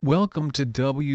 Welcome to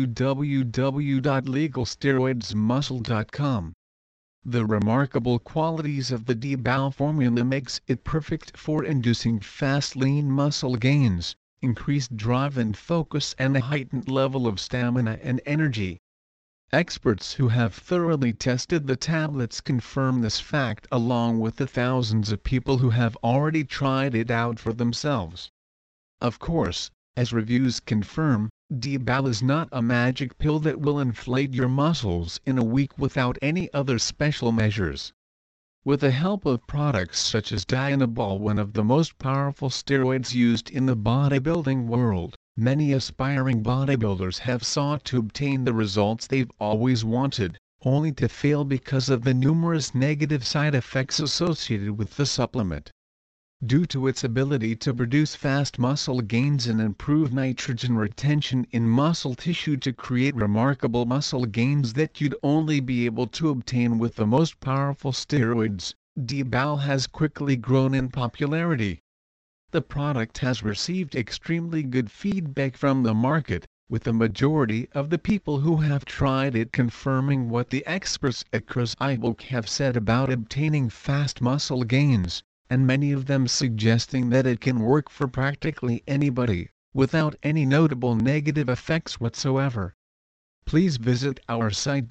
www.legalsteroidsmuscle.com. The remarkable qualities of the D-BAL formula makes it perfect for inducing fast lean muscle gains, increased drive and focus, and a heightened level of stamina and energy. Experts who have thoroughly tested the tablets confirm this fact, along with the thousands of people who have already tried it out for themselves. Of course, as reviews confirm, D-BAL is not a magic pill that will inflate your muscles in a week without any other special measures. With the help of products such as Dianabol, one of the most powerful steroids used in the bodybuilding world, many aspiring bodybuilders have sought to obtain the results they've always wanted, only to fail because of the numerous negative side effects associated with the supplement. Due to its ability to produce fast muscle gains and improve nitrogen retention in muscle tissue to create remarkable muscle gains that you'd only be able to obtain with the most powerful steroids, D-BAL has quickly grown in popularity. The product has received extremely good feedback from the market, with the majority of the people who have tried it confirming what the experts at Crossibok have said about obtaining fast muscle gains, and many of them suggesting that it can work for practically anybody, without any notable negative effects whatsoever. Please visit our site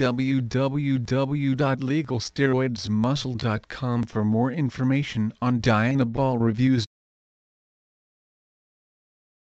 www.legalsteroidsmuscle.com for more information on Dianabol reviews.